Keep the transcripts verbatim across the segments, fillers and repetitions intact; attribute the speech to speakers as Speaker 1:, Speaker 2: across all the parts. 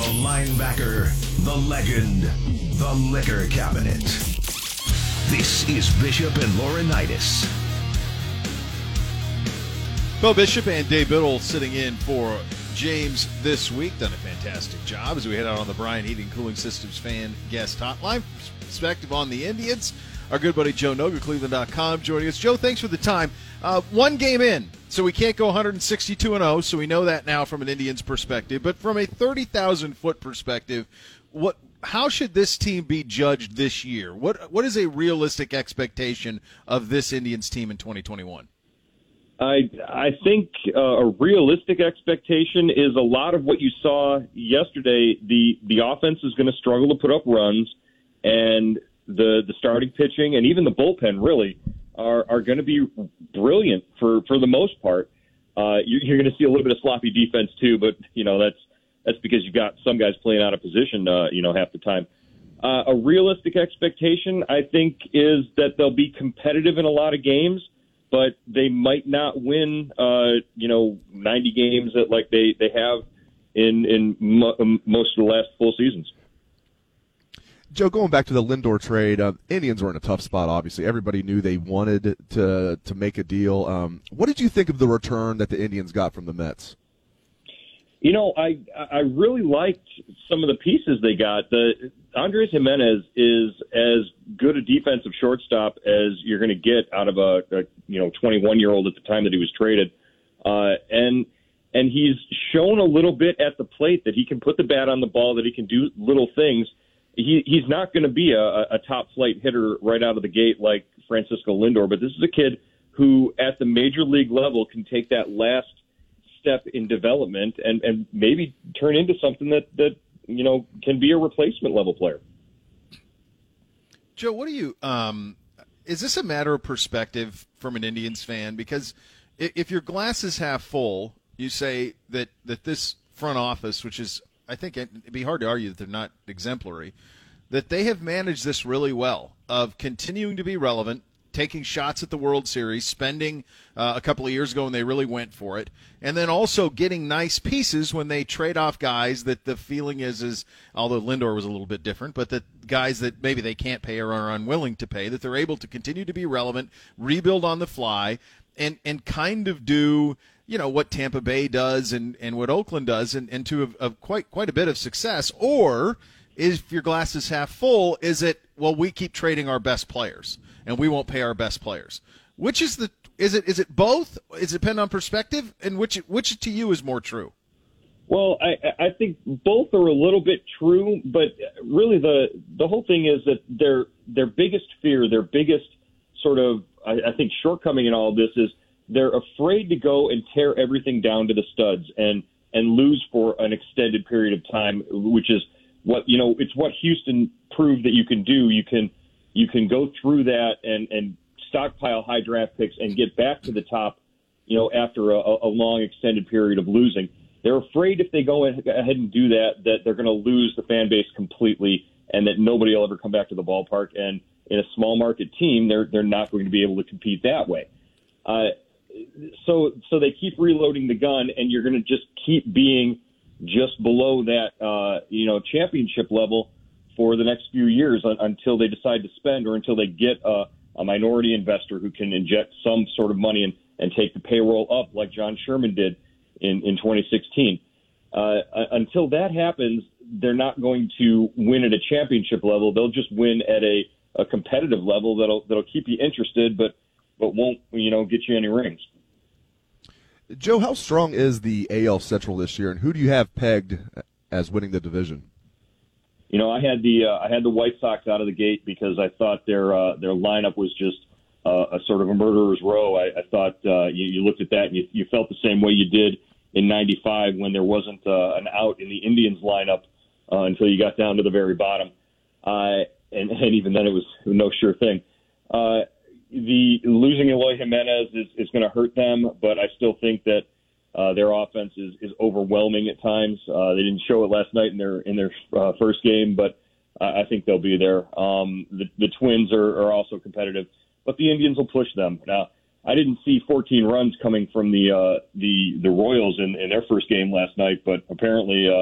Speaker 1: The linebacker, the legend, the liquor cabinet. This is Bishop and Laurinaitis.
Speaker 2: Bo Bishop and Dave Biddle sitting in for James this week. Done a fantastic job as we head out on the Bryant Heating Cooling Systems fan guest hotline. Perspective on the Indians. Our good buddy Joe Noga, Cleveland dot com, joining us. Joe, thanks for the time. Uh, one game in, so we can't go one sixty-two and oh, so we know that now from an Indians perspective. But from a thirty thousand foot perspective, what? How should this team be judged this year? What What is a realistic expectation of this Indians team in twenty twenty-one?
Speaker 3: I I think uh, a realistic expectation is a lot of what you saw yesterday. The the offense is going to struggle to put up runs, and the the starting pitching and even the bullpen really are are going to be brilliant for, for the most part. Uh, you, you're going to see a little bit of sloppy defense too, but you know that's that's because you've got some guys playing out of position, uh, you know, half the time. Uh, a realistic expectation, I think, is that they'll be competitive in a lot of games, but they might not win, uh, you know, ninety games that like they, they have in in mo- most of the last full seasons.
Speaker 4: Joe, going back to the Lindor trade, uh, Indians were in a tough spot, obviously. Everybody knew they wanted to to make a deal. Um, what did you think of the return that the Indians got from the Mets?
Speaker 3: You know, I I really liked some of the pieces they got. The Andres Jimenez is as good a defensive shortstop as you're going to get out of a, a you know twenty-one-year-old at the time that he was traded, uh, and and he's shown a little bit at the plate that he can put the bat on the ball, that he can do little things. He he's not going to be a, a top flight hitter right out of the gate like Francisco Lindor, but this is a kid who at the major league level can take that last step in development and, and maybe turn into something that, that, you know, can be a replacement level player.
Speaker 2: Joe, what do you, um, is this a matter of perspective from an Indians fan? Because if your glass is half full, you say that, that this front office, which is, I think it'd be hard to argue that they're not exemplary, that they have managed this really well of continuing to be relevant, taking shots at the World Series, spending uh, a couple of years ago when they really went for it, and then also getting nice pieces when they trade off guys that the feeling is, is although Lindor was a little bit different, but that guys that maybe they can't pay or are unwilling to pay, that they're able to continue to be relevant, rebuild on the fly, and, and kind of do – you know, what Tampa Bay does and, and what Oakland does, and, and to a, a quite quite a bit of success? Or if your glass is half full, is it, well, we keep trading our best players and we won't pay our best players? Which is the is it is it both? Is it depend on perspective? And which which to you is more true?
Speaker 3: Well, I, I think both are a little bit true, but really the the whole thing is that their their biggest fear, their biggest sort of I, I think shortcoming in all of this is they're afraid to go and tear everything down to the studs and, and lose for an extended period of time, which is what, you know, it's what Houston proved that you can do. You can, you can go through that and, and stockpile high draft picks and get back to the top, you know, after a, a long extended period of losing. They're afraid if they go ahead and do that, that they're going to lose the fan base completely and that nobody will ever come back to the ballpark. And in a small market team, they're, they're not going to be able to compete that way. Uh, So, so they keep reloading the gun, and you're going to just keep being just below that, uh, you know, championship level for the next few years un- until they decide to spend or until they get a, a minority investor who can inject some sort of money and, and take the payroll up like John Sherman did in, in twenty sixteen. Uh, until that happens, they're not going to win at a championship level. They'll just win at a, a competitive level that'll that'll keep you interested, but but won't, you know, get you any rings.
Speaker 4: Joe, how strong is the A L Central this year, and who do you have pegged as winning the division?
Speaker 3: You know, I had the uh, I had the White Sox out of the gate because I thought their uh, their lineup was just uh, a sort of a murderer's row. I, I thought uh, you, you looked at that and you, you felt the same way you did in ninety-five when there wasn't uh, an out in the Indians lineup uh, until you got down to the very bottom, uh, and, and even then it was no sure thing. Uh, The losing Eloy Jimenez is, is going to hurt them, but I still think that uh, their offense is, is overwhelming at times. Uh, they didn't show it last night in their in their uh, first game, but uh, I think they'll be there. Um, the, the Twins are, are also competitive, but the Indians will push them. Now, I didn't see fourteen runs coming from the uh, the the Royals in, in their first game last night, but apparently uh,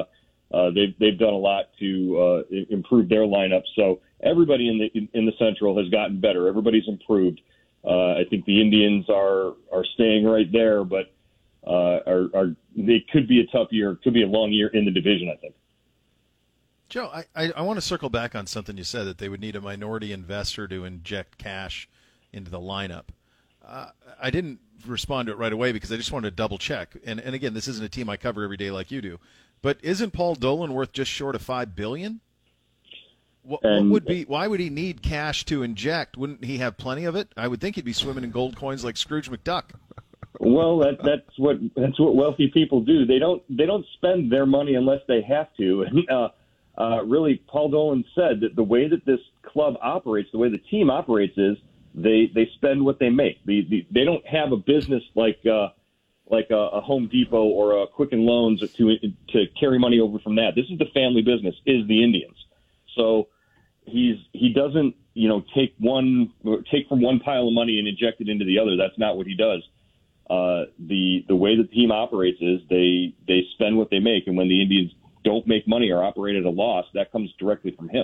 Speaker 3: Uh, they've they've done a lot to uh, improve their lineup. So everybody in the in, in the Central has gotten better. Everybody's improved. Uh, I think the Indians are are staying right there, but uh, are, are they could be a tough year, could be a long year in the division, I think.
Speaker 2: Joe, I, I, I want to circle back on something you said, that they would need a minority investor to inject cash into the lineup. Uh, I didn't respond to it right away because I just wanted to double check. And and again, this isn't a team I cover every day like you do. But isn't Paul Dolan worth just short of five billion dollars? What, what would be? Why would he need cash to inject? Wouldn't he have plenty of it? I would think he'd be swimming in gold coins like Scrooge McDuck.
Speaker 3: Well, that, that's what that's what wealthy people do. They don't they don't spend their money unless they have to. And uh, uh, really, Paul Dolan said that the way that this club operates, the way the team operates, is they they spend what they make. The, the, they don't have a business like uh, like a, a Home Depot or a Quicken Loans to to carry money over from that. This is the family business, is the Indians. So he's he doesn't you know take one take from one pile of money and inject it into the other. That's not what he does. Uh, the the way the team operates is they they spend what they make, and when the Indians don't make money or operate at a loss, that comes directly from him.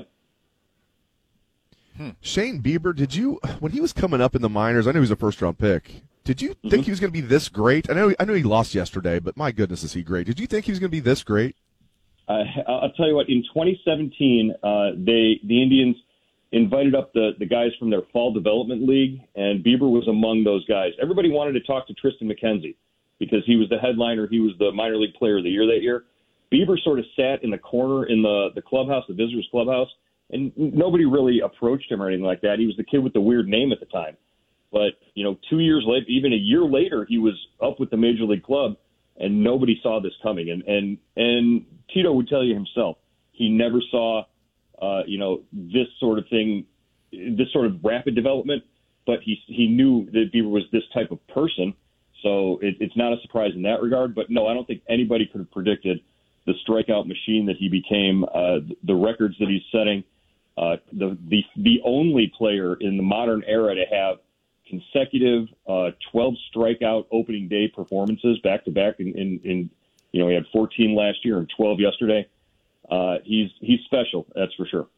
Speaker 4: Hmm. Shane Bieber, did you when he was coming up in the minors? I knew he was a first round pick. Did you mm-hmm. think he was going to be this great? I know I know he lost yesterday, but my goodness, is he great? Did you think he was going to be this great?
Speaker 3: Uh, I'll tell you what. In twenty seventeen, uh, they the Indians invited up the, the guys from their fall development league, and Bieber was among those guys. Everybody wanted to talk to Tristan McKenzie because he was the headliner. He was the minor league player of the year that year. Bieber sort of sat in the corner in the, the clubhouse, the visitors' clubhouse, and nobody really approached him or anything like that. He was the kid with the weird name at the time. But, you know, two years later, even a year later, he was up with the major league club, and nobody saw this coming. And, and, and Tito would tell you himself, he never saw – Uh, you know, this sort of thing, this sort of rapid development, but he he knew that Bieber was this type of person, so it, it's not a surprise in that regard. But no, I don't think anybody could have predicted the strikeout machine that he became, uh, the records that he's setting, uh, the the the only player in the modern era to have consecutive uh, twelve strikeout opening day performances back to back. In, in, in you know, he had fourteen last year and twelve yesterday. Uh, he's he's special, that's for sure.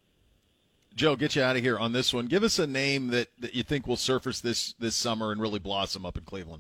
Speaker 2: Joe, get you out of here on this one. Give us a name that, that you think will surface this, this summer and really blossom up in Cleveland.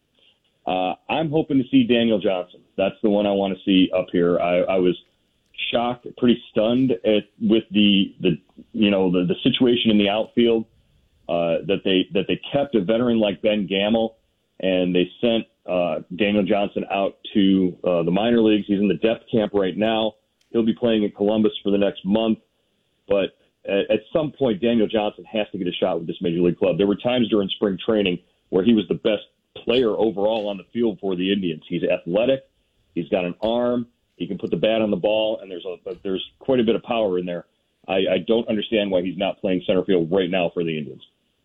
Speaker 3: Uh, I'm hoping to see Daniel Johnson. That's the one I want to see up here. I, I was shocked, pretty stunned at with the the you know the, the situation in the outfield uh, that they that they kept a veteran like Ben Gamel, and they sent uh, Daniel Johnson out to uh, the minor leagues. He's in the depth camp right now. He'll be playing in Columbus for the next month. But at, at some point, Daniel Johnson has to get a shot with this major league club. There were times during spring training where he was the best player overall on the field for the Indians. He's athletic. He's got an arm. He can put the bat on the ball, and there's a, there's quite a bit of power in there. I, I don't understand why he's not playing center field right now for the Indians.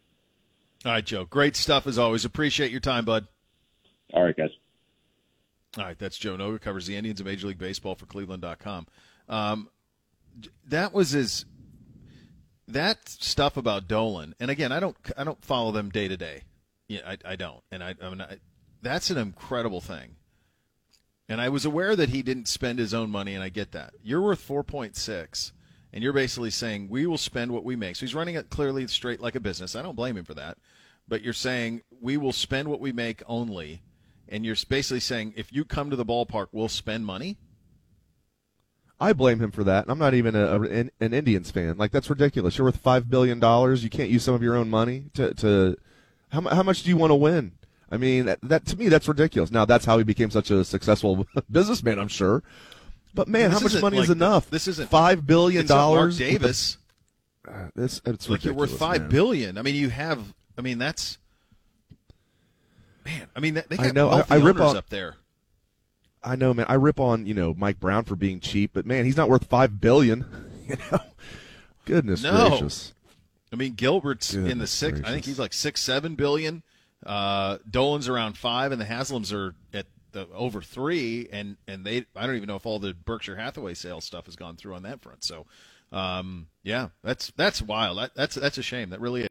Speaker 2: All right, Joe. Great stuff as always. Appreciate your time, bud.
Speaker 3: All right, guys.
Speaker 2: All right, that's Joe Noga, covers the Indians of Major League Baseball for Cleveland dot com. Um, that was his that stuff about Dolan, and again, I don't I don't follow them day to day. Yeah, I, I don't, and I, I mean, I, that's an incredible thing. And I was aware that he didn't spend his own money, and I get that. You're worth four point six, and you're basically saying we will spend what we make. So he's running it clearly straight like a business. I don't blame him for that, but you're saying we will spend what we make only. And you're basically saying, if you come to the ballpark, we'll spend money?
Speaker 4: I blame him for that. I'm not even a, a, an, an Indians fan. Like, that's ridiculous. You're worth five billion dollars. You can't use some of your own money to to how, how much do you want to win? I mean, that, that to me, that's ridiculous. Now, that's how he became such a successful businessman, I'm sure. But, man,
Speaker 2: this
Speaker 4: how much money
Speaker 2: like,
Speaker 4: is enough?
Speaker 2: This isn't
Speaker 4: five billion dollars.
Speaker 2: Mark Davis.
Speaker 4: The, uh, this, it's
Speaker 2: like, you're worth five
Speaker 4: man.
Speaker 2: billion dollars. I mean, you have, I mean, that's. Man, I mean, they got
Speaker 4: I know.
Speaker 2: wealthy
Speaker 4: I, I rip
Speaker 2: owners
Speaker 4: on,
Speaker 2: up there.
Speaker 4: I know, man. I rip on, you know, Mike Brown for being cheap, but, man, he's not worth five billion dollars. You know? Goodness
Speaker 2: no.
Speaker 4: gracious.
Speaker 2: I mean, Gilbert's
Speaker 4: Goodness
Speaker 2: in the six.
Speaker 4: gracious.
Speaker 2: I think he's like six, seven billion. Uh, Dolan's around five, and the Haslams are at the over three. And, and they, I don't even know if all the Berkshire Hathaway sales stuff has gone through on that front. So, um, yeah, that's that's wild. That, that's that's a shame. That really is.